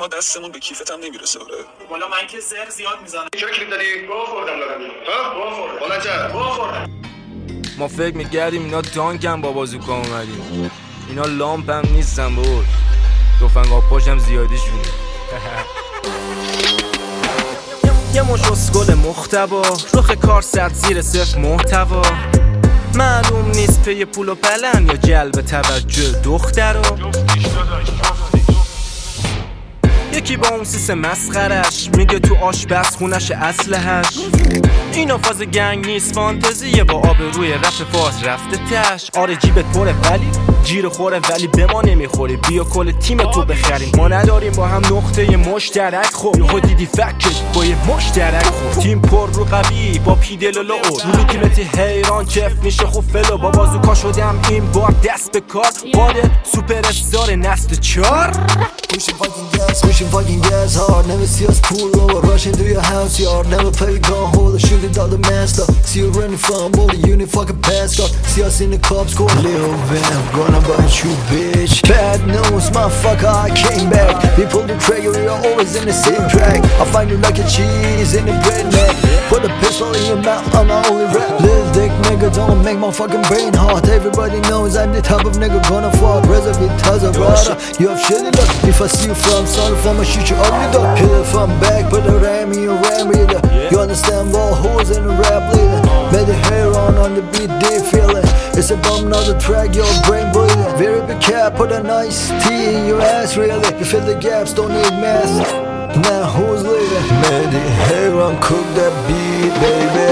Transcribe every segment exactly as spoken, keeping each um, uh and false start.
ما دستمون به کیفتم نمیرسه. آره والا من که زر زیاد میزنم. چرا کلیپ دادی؟ گوه خوردم دارم. ها؟ گوه خوردم. بلند گوه خوردم. ما فکر می‌کردیم اینا تانکن با بازوکا اومدیم. اینا لامپ هم نیستن بود. تفنگ پاشم زیادیشونه. یه مش اسکل مختبا رخ کار سرد زیر صفر محتوا معلوم نیست پی پول و پلن یا جلب توجه دخترا. یکی با اون سیس مسخرش میگه تو آشپز خونش اسلحه‌اش. اینا فاز گنگ نیست فانتزیه با آب روی رپ فاز رفته تش. آره جیبت پره ولی جیر خوره ولی به ما نمیخوری. بیا کل تیم تو بخریم. ما نداریم با هم نقطه مشترک. خب یهو دیدی فکت با یه مشترک. خب تیم پر رو قوی با پیدل و لو رو تیمتی حیران کف میشه خوب فلو. با بازوکا شدم این بار دست به کار. باده سوپر استار نسل چار. Pushing fucking gas, pushing fucking gas hard. Never see us pull over, rushing through your house yard. Never play gun holder, shooting down the master. See you running from all the unit, fucking pass car. See us in the clubs, going Lil Vamp, gonna bite you, bitch. Bad news, motherfucker, I came back. We pull the trigger, we are always in the same track. I find you like a cheese in the bread neck. Put a pistol in your mouth, I'm the only rap. Lil dick nigga, don't make my fucking brain hot. Everybody knows I'm the type of nigga gonna fuck. Reserve with tons of water. You have shit in up. If I see you from sun, from a shoot you ugly dog. Hit it from back, put a ram in your ram reader. You understand all hoes in the rap leader. Made the hair on on the beat, they feel it. It's a bum, not a track, your brain bleeding. Very big cap, put a nice tea in your ass, really. You fill the gaps, don't need mask. Now who's leading? Made the hair on, cook that beat, baby.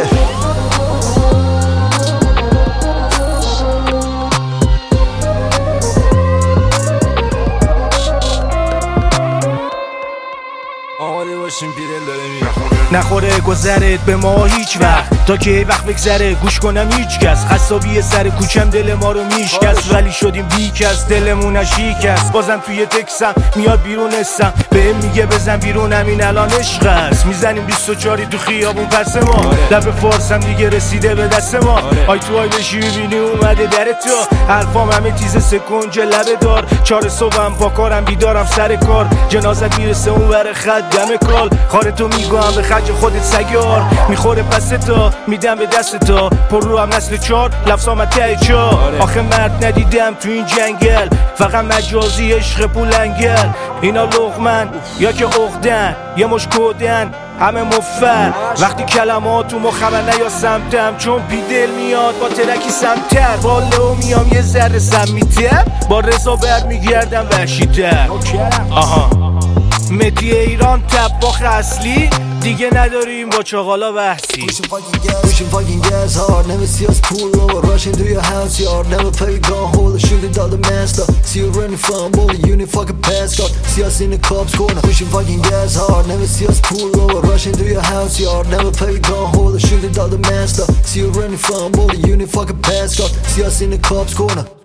آماده باشیم پیرل داره میره. نخوره گذرت به ما هیچ وقت تا که وقت بگذره گوش کنم هیچ کس. خصابی سر کوچم دل ما رو میشکست. ولی شدیم بیکس دلمون شیکست. بازم توی تکسم میاد بیرون استم بهم میگه بزن بیرونم این الان عشق است. میزنیم بیست و چهار تو خیابون پس ما. لب فارسم دیگه رسیده به دست ما. آی تو آی بشی ببینی اومده در تو. حرفام همه تیز سکنج لبه دار. چهار صبحم با کارم بیدارم سر کار. جنازت میرسه اون ور خط دم کال. خارتو میگم به خرج خودت سگار. میخوره پس تا میدم به دست تا. پر رو هم نسل چار لفظام ته چار. آخه مرد ندیدم تو این جنگل. فقط مجازی عشق پولنگل. اینا لغمن یا که عقدن یه مش کودن همه مفر. وقتی کلمات تو مخمه نیا سمتم چون پیدل میاد با ترکی سمتر. با لو میام یه ذره سمیتر. با رضا بر میگردم وحشیتر. آها مدی ایران طباخ اصلی دیگه نداریم با چغالا بحثی. Pushing fucking gas, pushing fucking gas hard. Never see us pull over, rushing through your house yard. Never play gun holder, shooting down the master. See you running from all the unit, fucking pass car. See us in the clubs corner, pushing fucking gas hard. Never see us pull over, rushing through your house yard. Never play gun holder, shooting down the master. See you running from all the unit, fucking pass car. See us in the clubs corner.